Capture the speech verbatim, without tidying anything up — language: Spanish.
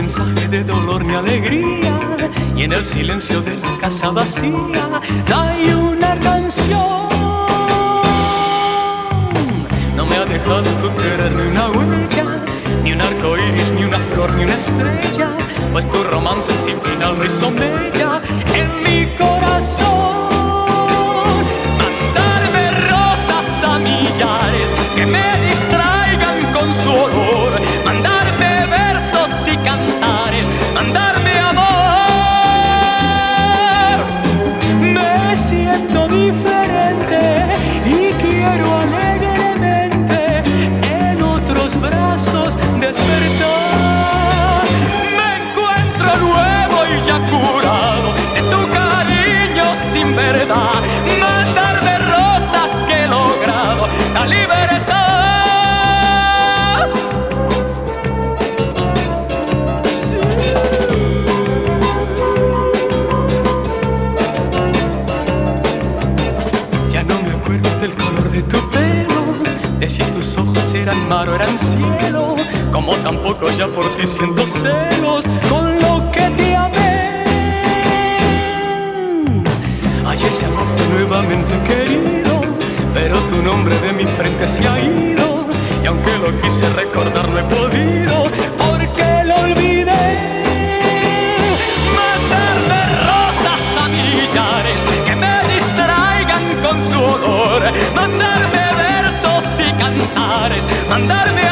mensaje de dolor ni alegría, y en el silencio de la casa vacía hay una canción. No me ha dejado tu querer ni una huella, ni un arco iris, ni una flor, ni una estrella, pues tu romance sin final no hizo mella en mi corazón. Mandarme rosas a millares que me distraigan con su olor, mandarme versos y cantares, mandarme amor. Me siento diferente y quiero alegremente en otros brazos despertar. Me encuentro nuevo y ya curado de tu cariño sin verdad, mandarme rosas que he logrado la libertad. Del color de tu pelo, de si tus ojos eran mar o eran cielo, como tampoco ya por ti siento celos con lo que te amé. Ayer llamarte nuevamente querido, pero tu nombre de mi frente se ha ido, y aunque lo quise recordar no he podido, porque lo olvidé. Mandarme rosas a millares que me distraigan con su olor, mandarme versos y cantares, mandarme